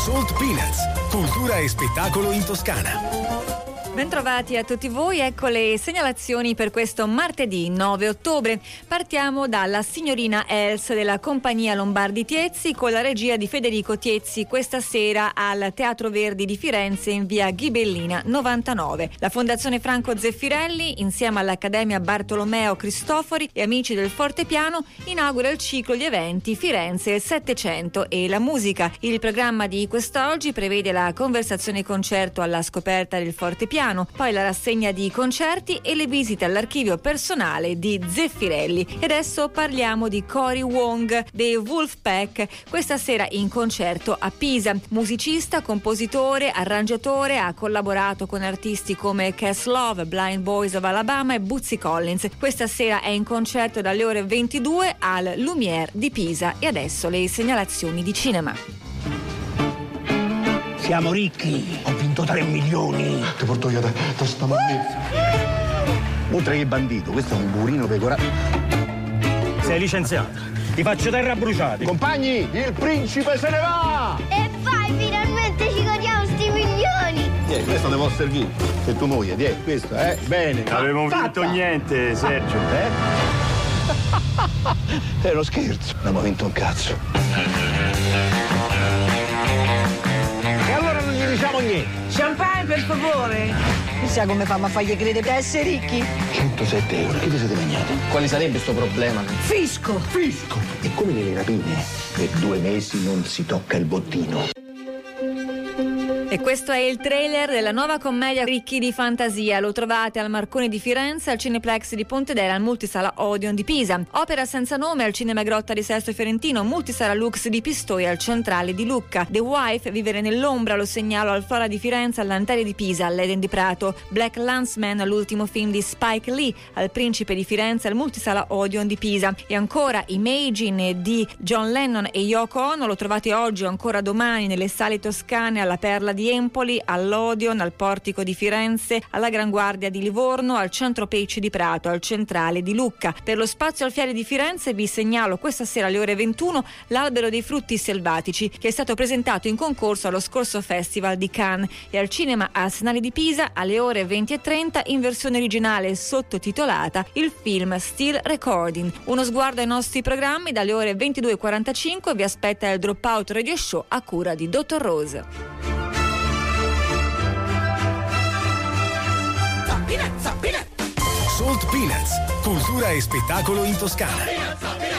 Salt Peanuts, cultura e spettacolo in Toscana. Bentrovati a tutti voi, ecco le segnalazioni per questo martedì 9 ottobre. Partiamo dalla Signorina Els della compagnia Lombardi Tiezzi con la regia di Federico Tiezzi questa sera al Teatro Verdi di Firenze in via Ghibellina 99. La Fondazione Franco Zeffirelli insieme all'Accademia Bartolomeo Cristofori e Amici del Fortepiano inaugura il ciclo di eventi Firenze il Settecento e la musica. Il programma di quest'oggi prevede la conversazione concerto alla scoperta del Fortepiano, poi la rassegna di concerti e le visite all'archivio personale di Zeffirelli. E adesso parliamo di Cory Wong dei Wolfpack, questa sera in concerto a Pisa. Musicista, compositore, arrangiatore, ha collaborato con artisti come Cass Love, Blind Boys of Alabama e Bootsy Collins. Questa sera è in concerto dalle ore 22 al Lumière di Pisa. E adesso le segnalazioni di cinema. Siamo ricchi, ho vinto 3 milioni. Ti porto io da sta mammetta. Oltre che bandito, questo è un burino pecorato. Sei licenziato, ti faccio terra bruciata. Compagni, il principe se ne va! E vai, finalmente ci godiamo sti milioni! Questo ne può servire. Se tu moglie, questo, bene. Non avevo vinto niente, Sergio. È uno scherzo. Non abbiamo vinto un cazzo. Diciamo niente. Champagne per favore. Chissà come fanno a fargli credere di essere ricchi. 107 euro, che vi siete bagnati? Quale sarebbe sto problema? Fisco. E come nelle rapine? Per 2 mesi non si tocca il bottino. E questo è il trailer della nuova commedia Ricchi di fantasia. Lo trovate al Marconi di Firenze, al Cineplex di Pontedera, al Multisala Odeon di Pisa. Opera senza nome al Cinema Grotta di Sesto Fiorentino, Multisala Lux di Pistoia, al Centrale di Lucca. The Wife, Vivere nell'ombra, lo segnalo al Flora di Firenze, all'Antelli di Pisa, all'Eden di Prato. Black Landsman, l'ultimo film di Spike Lee, al Principe di Firenze, al Multisala Odeon di Pisa. E ancora Imagine di John Lennon e Yoko Ono, lo trovate oggi o ancora domani nelle sale toscane, alla Perla di Empoli, all'Odeon, al Portico di Firenze, alla Gran Guardia di Livorno, al Centro Peci di Prato, al Centrale di Lucca. Per lo Spazio Alfieri di Firenze vi segnalo questa sera alle ore 21 l'Albero dei frutti selvatici, che è stato presentato in concorso allo scorso Festival di Cannes, e al Cinema Arsenale di Pisa alle ore 20:30 in versione originale sottotitolata il film Still Recording. Uno sguardo ai nostri programmi: dalle ore 22:45 vi aspetta il Dropout Radio Show a cura di Dr. Rose. Salt Peanuts, cultura e spettacolo in Toscana.